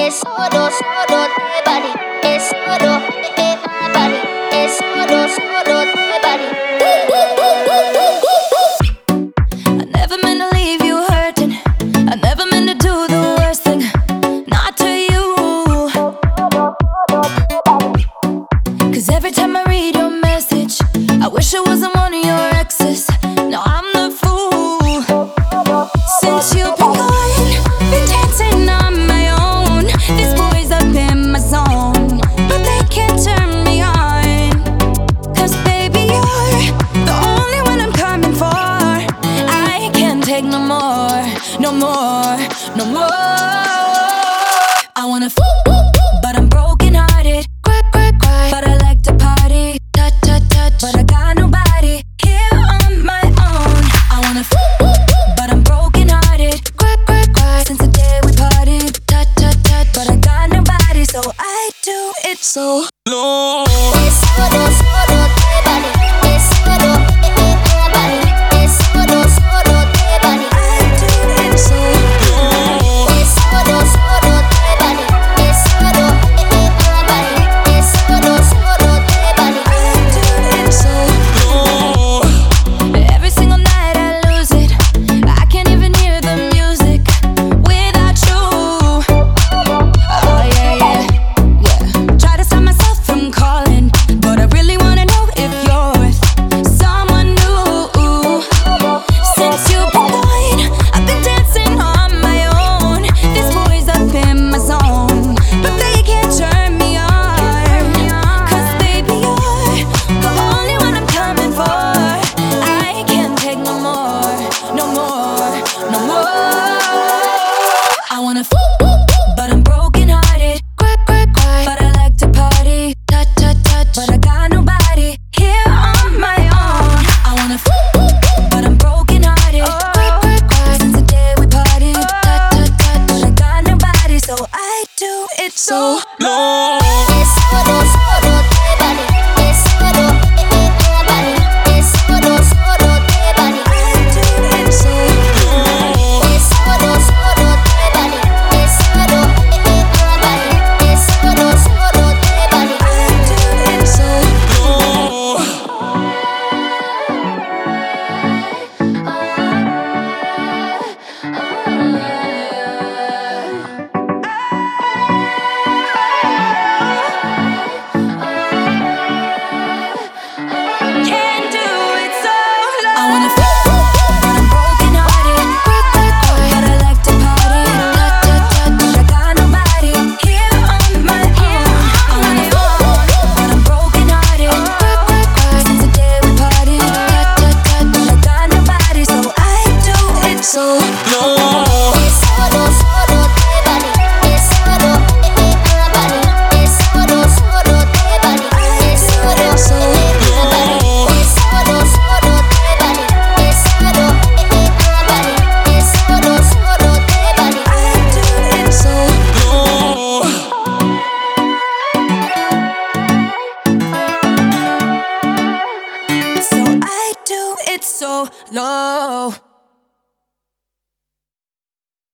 es solo, solo de body, es solo de my body, es solo, solo de body. I never meant to leave you hurting. I never meant to do the worst thing, not to you. 'Cause every time I read your message, I wish I wasn't one of your exes. No, I'm the fool. Since you've been gone, been dancing on my own. These boys up in my zone, but they can't turn me on. 'Cause baby, you're the only one I'm coming for. I can't take no more, no more, no more. I wanna but I'm broken hearted. Cry, cry, cry, but I like to party. Touch, touch, touch, but I got nobody here on my own. I wanna but I'm broken hearted. Cry, cry, cry, since the day we parted. Touch, touch, touch, but I got nobody, so I do it so low. Es solo, solo de body, es solo de my body, es solo, solo de body. I do it so low. Es solo, solo de body, es solo de my body, es solo, solo de body. I do it so low. Every single night I lose it. I can't even hear the music without you. Oh yeah, yeah, yeah. Try to stop myself from calling, but I really wanna know if you're with someone new. Since you've been gone, I've been dancing on my own. These boys up in my zone, but they can't turn me on. 'Cause baby, you're the only one I'm coming for. I can't take no more, no more, no more. I wanna but I'm broken hearted. Cry, cry, cry, but I like to party. Touch, touch, touch, but I got nobody here on my own. I wanna but I'm broken hearted. Cry, cry, cry, since the day we parted. Touch, touch, touch, but I got nobody, so I do it so low. Es solo, solo de body, es solo de my body, es solo, solo de body. I do it so low. Es solo, solo de body, es solo de my body, es solo, solo de body. I do it so low. Can't do it so low. I wanna but I'm broken hearted. Cry, cry, cry, but I like to party. Touch, touch, touch, but I got nobody here on my own. I wanna but I'm broken hearted. Cry, cry, cry, since the day we parted. Touch, touch, touch, but I got nobody, so I do it so